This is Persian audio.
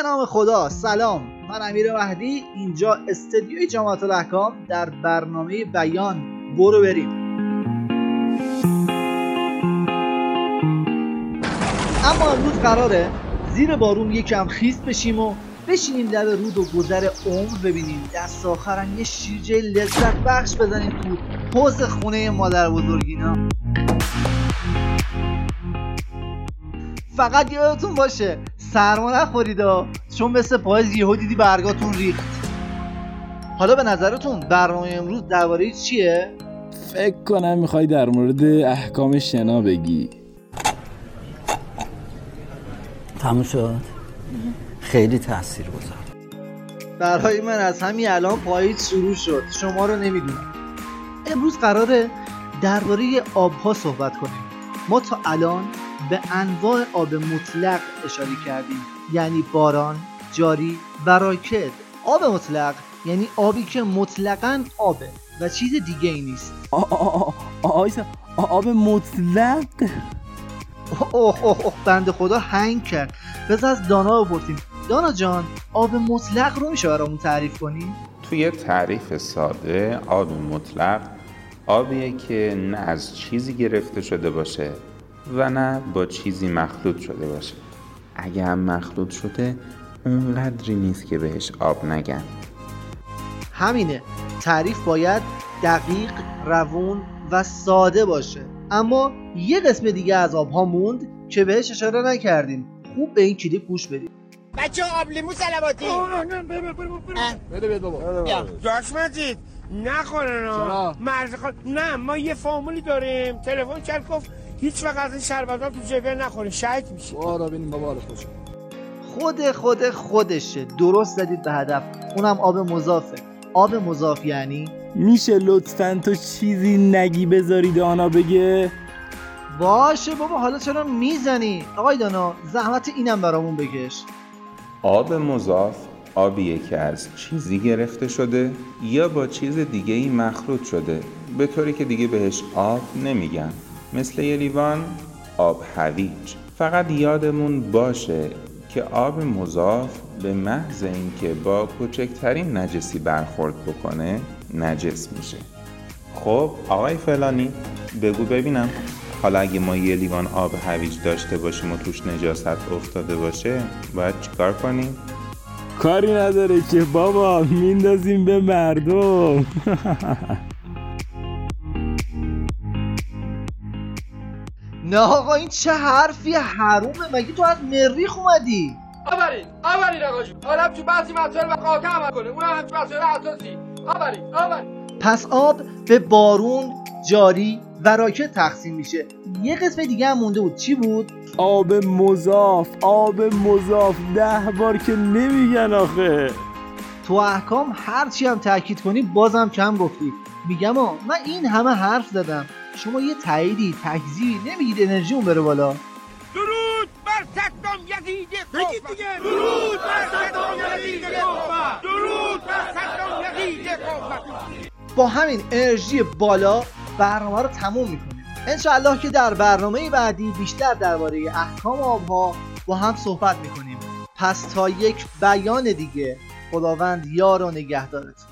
به نام خدا. سلام، من امیر مهدی، اینجا استدیوی جامعة الاحکام در برنامه بیان. برو بریم. اما امروز قراره زیر بارون یکم خیس بشیم و بشینیم لب رود و گذر عمر ببینیم، دست آخرم یه شیرجه لذت بخش بزنیم تو حوض خونه مادر بزرگینا. فقط یادتون باشه سرما نخوریدا، چون مثل پاییز یهو دیدی برگاتون ریخت. حالا به نظرتون برنامه امروز درباره چیه؟ فکر کنم میخوای در مورد احکام شنا بگی. تموم شد؟ خیلی تأثیر گذار. برای من از همین الان پاییز شروع شد، شما رو نمیدونم. امروز قراره درباره آبها صحبت کنیم. ما تا الان به انواع آب مطلق اشاره کردیم، یعنی باران، جاری و راکد. آب مطلق یعنی آبی که مطلقاً آبه و چیز دیگه ای نیست. آب مطلق؟ اوه بنده خدا هنگ کرد. بذار از دانا بپرسیم. دانا جان، آب مطلق رو میشه برامون تعریف کنی؟ توی تعریف ساده، آب مطلق آبیه که نه از چیزی گرفته شده باشه و نه با چیزی مخلوط شده باشه. اگه هم مخلوط شده اونقدری نیست که بهش آب نگن. همینه، تعریف باید دقیق، روون و ساده باشه. اما یه قسم دیگه از آبها موند که بهش اشاره نکردیم. خوب به این کلیپ گوش بدید. بچه آب لیمو سلواتی. بده بیاد بابا. جاش مجید نخورن ها. مرز خود نه، ما یه فامولی داریم. تلفن کرد گفت هیچ وقت از این شربت ها تو جگر نخورین، شهید میشه. بارا ببینیم بابا خودشه. درست زدید به هدف. اونم آب مضافه. آب مضاف یعنی میشه لطفاً تو چیزی نگی بذاری دانا بگه؟ باشه بابا، حالا چرا میزنی؟ آقای دانا زحمت اینم برامون بکش. آب مضاف آبیه که از چیزی گرفته شده یا با چیز دیگه ای مخلوط شده، به طوری که دیگه بهش آب نمیگن. مثل یه لیوان آب هویج. فقط یادمون باشه که آب مضاف به محض اینکه با کوچکترین نجسی برخورد بکنه نجس میشه. خب آقای فلانی بگو ببینم، حالا اگه ما یه لیوان آب هویج داشته باشیم و توش نجاست افتاده باشه باید چیکار کنیم؟ کاری نداره که بابا، میندازیم به مردم. نه آقا، این چه حرفی حرومه؟ مگه تو از مریخ اومدی؟ آورین آقا جون. آدم تو بعضی مسائل و قاطع عمل کنه، اونم هم تو مسائل اساسی. آورین. پس آب به بارون، جاری و راکد تقسیم میشه. یه قسم دیگه هم مونده بود. چی بود؟ آب مضاف 10 بار که نمیگن آخه. تو احکام هرچی هم تاکید کنی بازم کم گفتی. میگم من این همه حرف زدم، شما یه تاییدی تکذیبی نمیگید انرژیمون بره بالا. درود بر صدام یزید قوفا. بگید دیگه. درود بر صدام یزید قوفا. درود بر صدام یزید قوفا. با همین انرژی بالا برنامه رو تموم میکنیم. انشاءالله که در برنامه بعدی بیشتر درباره احکام آبها با هم صحبت میکنیم. پس تا یک بیان دیگه، خداوند یار و نگهدارت.